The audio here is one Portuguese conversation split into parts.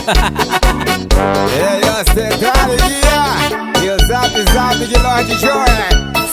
Ei, ostentaria e o zap de Lorde Joia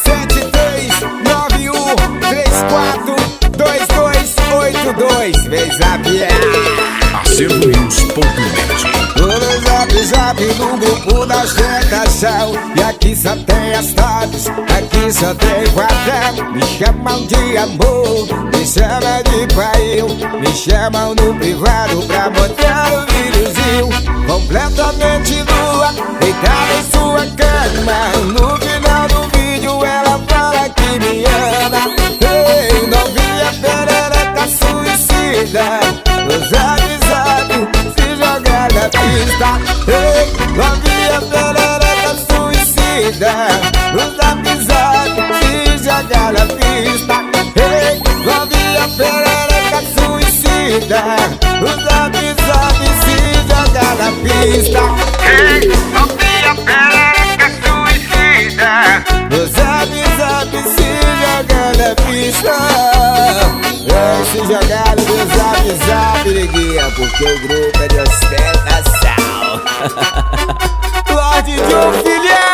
7391342282. Vem zapiar acervonews.net. tô no zap no grupo da ostentação. E aqui só tem as tops, aqui só tem quadrão. Me chamam de amor, me chamam de pai, me chamam no privado pra mostrar o videozinho completamente nua, deitada em sua cama. No final do vídeo ela fala que me ama. Ei, novinha perereca suicida, no zap se jogar na pista. Ei, novinha perereca suicida, no zap se jogar na pista. Ei, novinha perereca suicida, no zap se jogar na pista. Ei, novinha perereca suicida, no zap se jogar na pista. Ei, se jogar no zap, neguinha, porque o grupo é de ostentação. Lorde Joe, filha!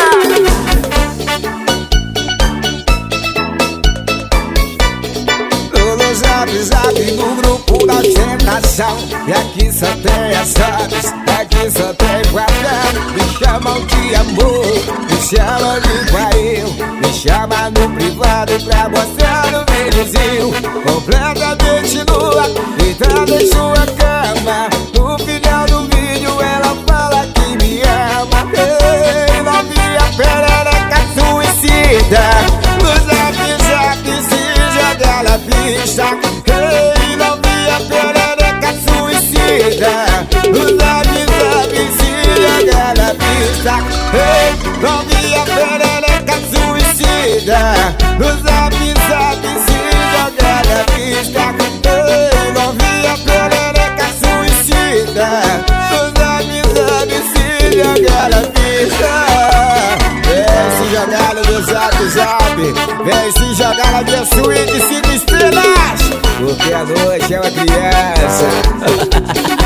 No zap no grupo da ostentação. E aqui só tem as tops, aqui só tem quadrão. Me chamam de amor, me chamam de pai, me chamam no privado pra mostrar o videozinho completamente nua, deitada em sua cama. No final do vídeo ela fala que me ama. Ei, novinha perereca suicida, no zap se jogar na pista. Ei, novinha perereca suicida, no zap se jogar na pista. Ei, novinha perereca suicida, no zap se jogar na pista. Ei, novinha perereca suicida, no zap se jogar na pista. Vem se jogar no meu zap, vem se jogar na minha suíte 5 estrelas, porque a noite é uma criança.